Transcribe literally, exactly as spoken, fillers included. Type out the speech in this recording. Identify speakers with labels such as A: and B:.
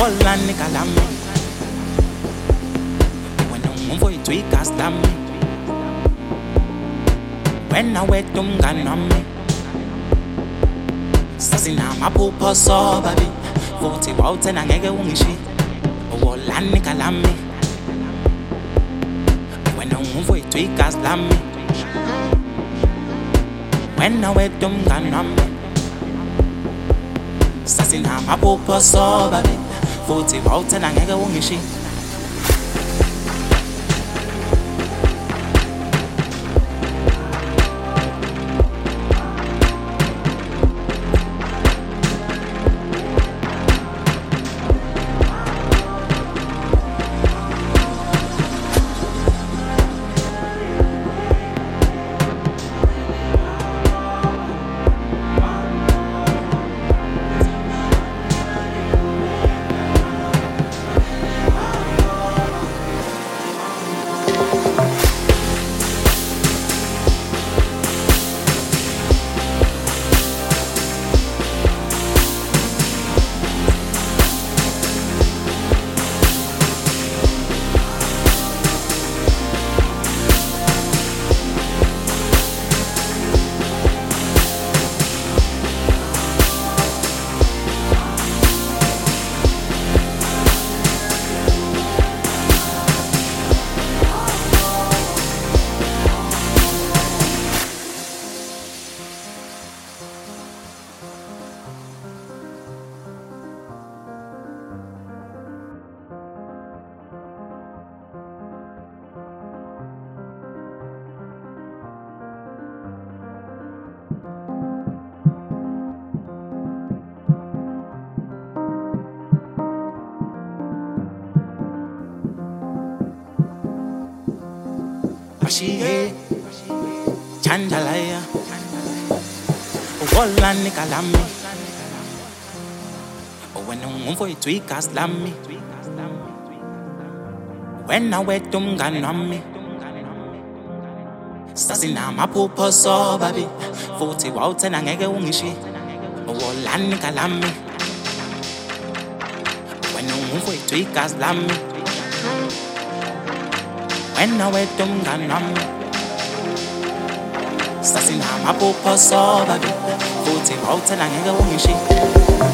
A: Uwola nika lami wena ungumfowethu igazi lami wena wedwa umngani wami sasinamaphupho sobabili futhi wawuthena ngeke ungishiye uwola nika lami wena ungumfowethu igazi lami wena wedwa umngani wami sasinamaphupho sobabili futhi wawuthena ngeke ungishiye Bashiye Chanjalaya Uwola nika lami wena ungumfowethu igazi lami wena wedwa umngani wami sasinamaphupho sobabili futhi wawuthena ngeke ungishiye uwola nika lami wena ungumfowethu igazi lami wena wedwa umngani wami sasinamaphupho sobabili futhi wawuthena ngeke ungishiye